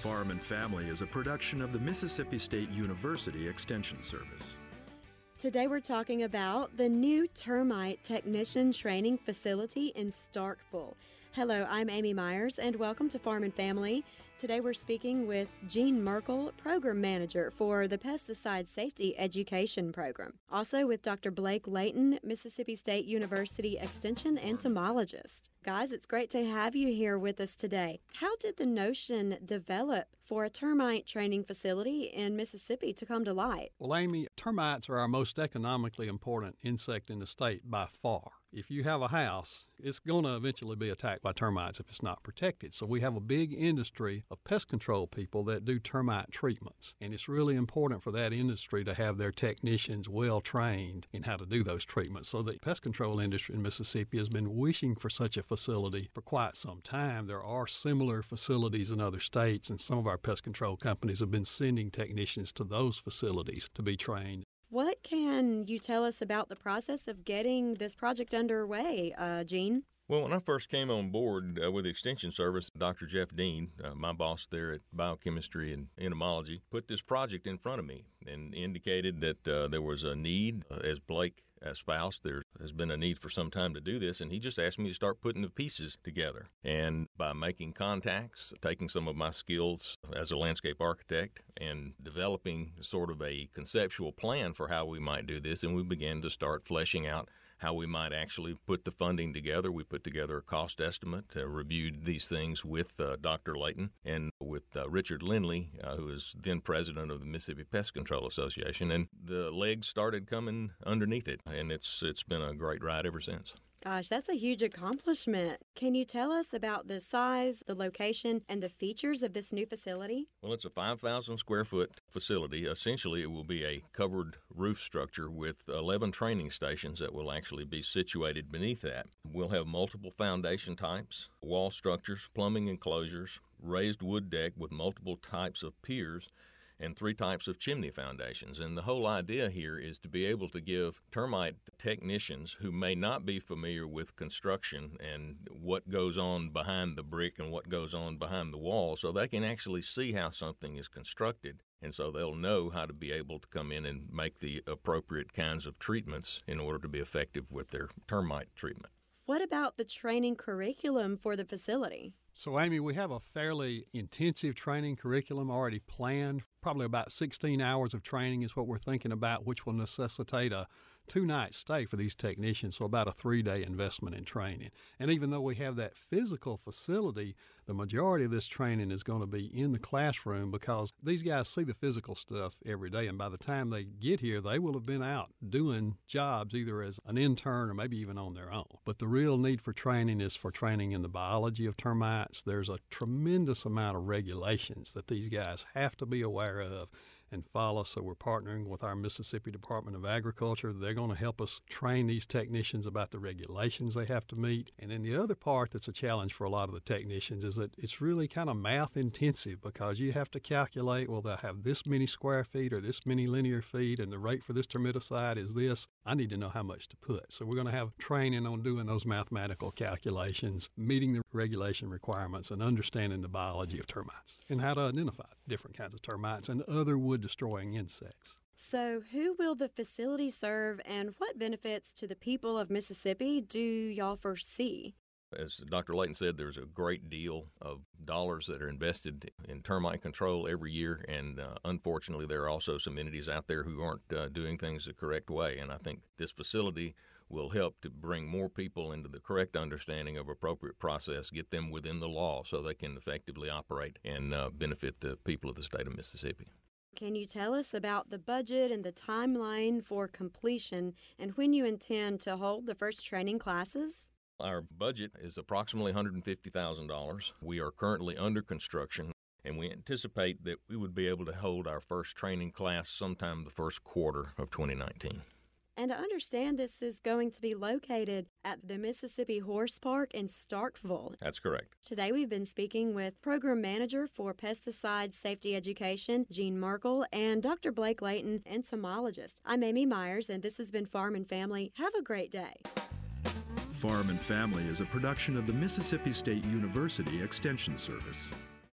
Farm and Family is a production of the Mississippi State University Extension Service. Today we're talking about the new termite technician training facility in Starkville. Hello, I'm Amy Myers, and welcome to Farm and Family. Today we're speaking with Gene Merkel, Program Manager for the Pesticide Safety Education Program. Also with Dr. Blake Layton, Mississippi State University Extension entomologist. Guys, it's great to have you here with us today. How did the notion develop for a termite training facility in Mississippi to come to light? Well, Amy, termites are our most economically important insect in the state by far. If you have a house, it's going to eventually be attacked by termites if it's not protected. So we have a big industry of pest control people that do termite treatments. And it's really important for that industry to have their technicians well trained in how to do those treatments. So the pest control industry in Mississippi has been wishing for such a facility for quite some time. There are similar facilities in other states, and some of our pest control companies have been sending technicians to those facilities to be trained. What can you tell us about the process of getting this project underway, Gene? Well, when I first came on board with the Extension Service, Dr. Jeff Dean, my boss there at Biochemistry and Entomology, put this project in front of me and indicated that there was a need. As Blake espoused, there has been a need for some time to do this, and he just asked me to start putting the pieces together. And by making contacts, taking some of my skills as a landscape architect, and developing sort of a conceptual plan for how we might do this, and we began to start fleshing out how we might actually put the funding together. We put together a cost estimate, reviewed these things with Dr. Layton and with Richard Lindley, who is then president of the Mississippi Pest Control Association, and the legs started coming underneath it, and it's been a great ride ever since. Gosh, that's a huge accomplishment. Can you tell us about the size, the location, and the features of this new facility? Well, it's a 5,000 square foot facility. Essentially, it will be a covered roof structure with 11 training stations that will actually be situated beneath that. We'll have multiple foundation types, wall structures, plumbing enclosures, raised wood deck with multiple types of piers, and 3 types of chimney foundations. And the whole idea here is to be able to give termite technicians who may not be familiar with construction and what goes on behind the brick and what goes on behind the wall, so they can actually see how something is constructed. And so they'll know how to be able to come in and make the appropriate kinds of treatments in order to be effective with their termite treatment. What about the training curriculum for the facility? So, Amy, we have a fairly intensive training curriculum already planned. Probably about 16 hours of training is what we're thinking about, which will necessitate a 2-night stay for these technicians, so about a 3-day investment in training. And even though we have that physical facility, the majority of this training is going to be in the classroom because these guys see the physical stuff every day, and by the time they get here, they will have been out doing jobs either as an intern or maybe even on their own. But the real need for training is for training in the biology of termites. There's a tremendous amount of regulations that these guys have to be aware of and follow. So we're partnering with our Mississippi Department of Agriculture. They're going to help us train these technicians about the regulations they have to meet. And then the other part that's a challenge for a lot of the technicians is that it's really kind of math intensive because you have to calculate, well, they'll have this many square feet or this many linear feet, and the rate for this termiticide is this. I need to know how much to put. So we're going to have training on doing those mathematical calculations, meeting the regulation requirements, and understanding the biology of termites and how to identify different kinds of termites and other wood-destroying insects. So who will the facility serve, and what benefits to the people of Mississippi do y'all foresee? As Dr. Layton said, there's a great deal of dollars that are invested in termite control every year, and unfortunately there are also some entities out there who aren't doing things the correct way, and I think this facility will help to bring more people into the correct understanding of appropriate process, get them within the law so they can effectively operate and benefit the people of the state of Mississippi. Can you tell us about the budget and the timeline for completion and when you intend to hold the first training classes? Our budget is approximately $150,000. We are currently under construction, and we anticipate that we would be able to hold our first training class sometime the first quarter of 2019. And I understand this is going to be located at the Mississippi Horse Park in Starkville. That's correct. Today we've been speaking with Program Manager for Pesticide Safety Education, Gene Merkel, and Dr. Blake Layton, entomologist. I'm Amy Myers, and this has been Farm and Family. Have a great day. Farm and Family is a production of the Mississippi State University Extension Service.